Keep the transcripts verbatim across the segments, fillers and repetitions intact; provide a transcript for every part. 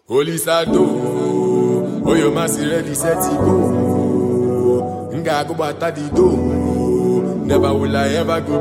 Holy Sado, oh your massy ready set to go. Nga go bata di do. Never will I ever go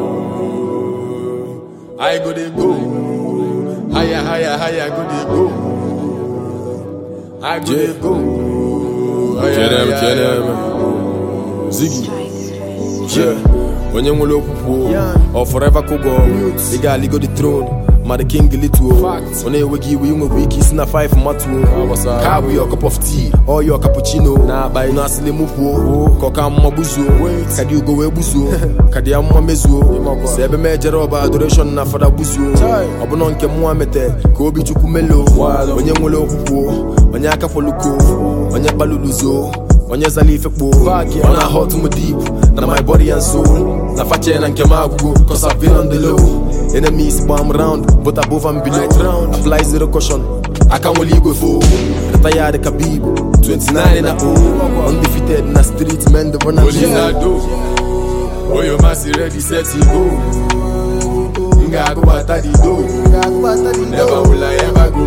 below. I go they go. Higher, higher, higher go they go. I go they go. Get him, get him. Ziggy. Yeah. When you look or forever could go. The guy go the throne. Ma the king little. When you wiki, we will be kissing a five matu. Carve your cup of tea or your cappuccino. Nah, by Nasili Mupo, Kokam Mabuzo. Can you go Ebuzo? Kadiam Mamezo. Seven major of adoration for the Buzo. Abonon Kemuamete, Kobi Chukumelo. When you look when you Kapoluko, when you Baluluzo. When you Zalif when I hot to my deep, now my body and soul. Na fachen and Kemago, cause I've been on the low. Enemies bomb round, but above and below. Apply zero caution, I can't only go for. Retired Khabib, twenty-nine in a O. Undefeated in the streets, men the run and Holy Sado, oh your massy ready set to go. Nga go bata di do. Never will I ever go.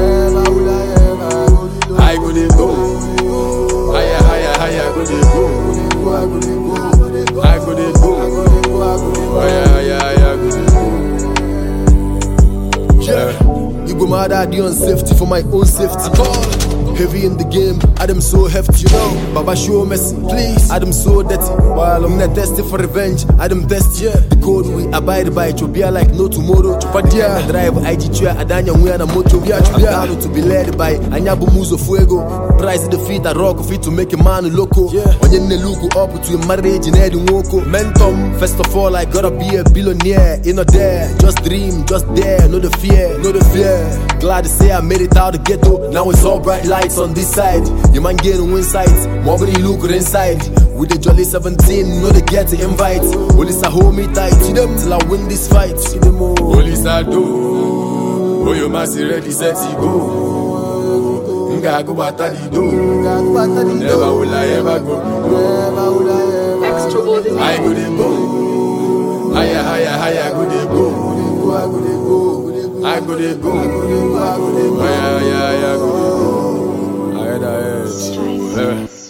I go they go. Higher, higher, higher go they go. I go they go. Higher, higher, higher go they go. Yeah. You go mad at you on safety for my own safety. Heavy in the game, Adam so hefty, you know. Baba show mercy, please. Adam so dirty. While I'm not thirsty for revenge, Adam thirsty. Yeah. The code we abide by, it be like no tomorrow. Chupadia, I drive I G T, Adanya, we are a moto. I'm down to be led by Anyabu Muzo Fuego. Price the feet, I rock fit to make a man loco. When you look up to a marriage in Eddie Woko. Mentum, first of all, I gotta be a billionaire. You know there, just dream, just there, no the fear, no the fear. Glad to say I made it out the ghetto. Now it's all bright lights on this side. You man getting win sights, more than you look good inside. With the jolly seventeen, no they get to invite. Only sa hold me tight, see them till I win this fight. See them all. Holy Sado, oh your massy ready set to go. Nga go bata di do. Never will I ever go. I go they go. Higher, higher, higher go they go. I go they go. Higher, higher, higher go they go. I had a